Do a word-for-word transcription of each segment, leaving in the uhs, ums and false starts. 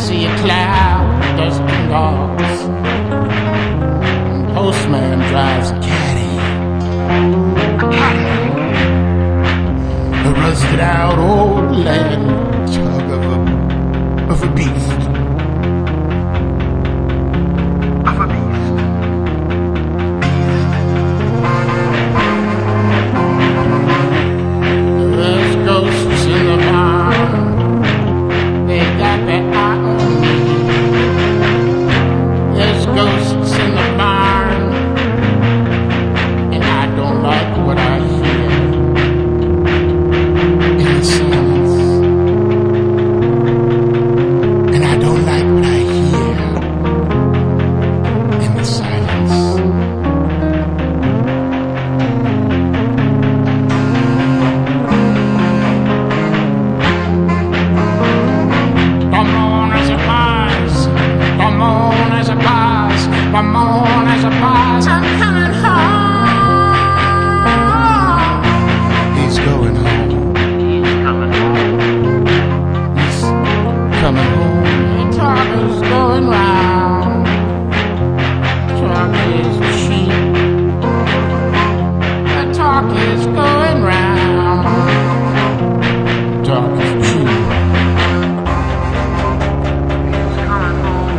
see a cloud, dust and dogs. Postman drives a caddy, a caddy, a rusted out old land tug of a, of a beast, of a beast, beast. There's ghosts in the barn, they got their eye on me. There's ghosts in the barn, and I don't like what I hear in the silence. And I don't like what I hear in the silence. Come on as it lies, come on as it lies, come on as it lies. I'm coming home. He's going home. He's coming home. He's coming home. The talk is going round. Talk is cheap. The talk is going round. Talk is cheap. He's coming home.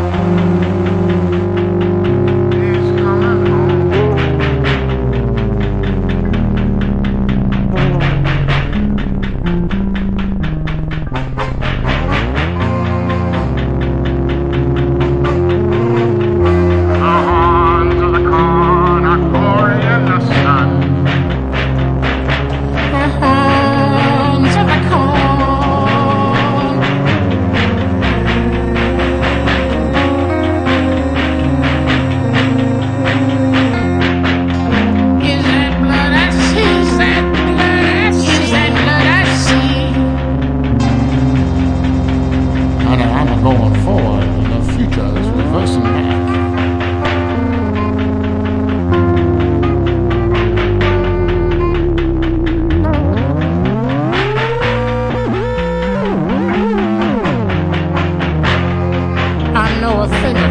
He's coming home. On to the corner, glory in the sun. On to the corn. Is that blood I see? Is that blood I see? Is that blood I see? Honey, I'm going forward, and the future is reversing back. I know a thing or